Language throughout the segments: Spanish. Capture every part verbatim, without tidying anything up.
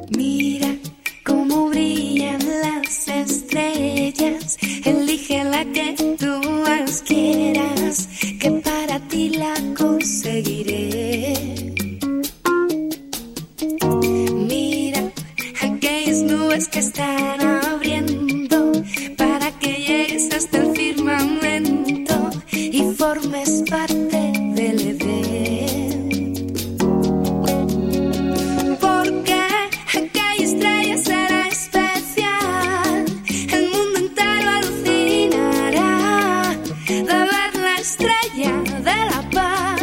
Mira cómo brillan las estrellas, elige la que tú más quieras, que para ti la conseguiré. Mira aquellas nubes que están abriendo para que llegues hasta el firmamento y formes parte del Edén. Porque aquella estrella será especial, el mundo entero alucinará de ver la estrella de la paz.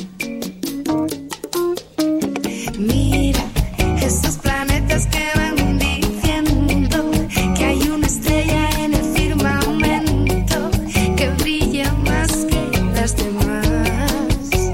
Mira estos planetas que van diciendo que hay una estrella en el firmamento que brilla más que las demás.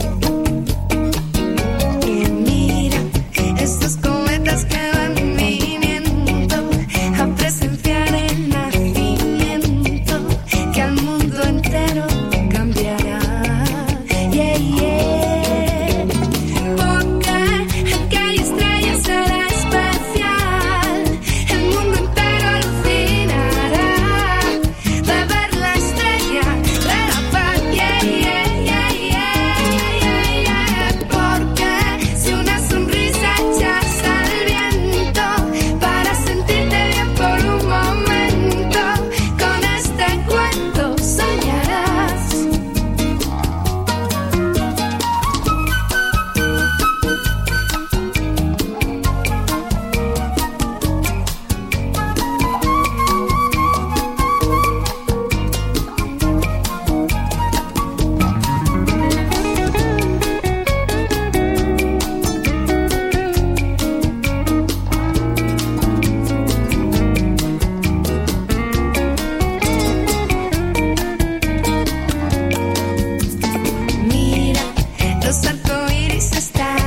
Mira estos cometas que van viniendo a presenciar el nacimiento que al mundo entero cambiará. Yeah, yeah. Porque aquella estrella será especial, el mundo entero alucinará de ver la estrella de la paz. Yeah, yeah, yeah, yeah, yeah, yeah. Porque si una sonrisa echas al viento para sentirte bien por un momento, con este cuento soñarás. Mira, los arcoíris están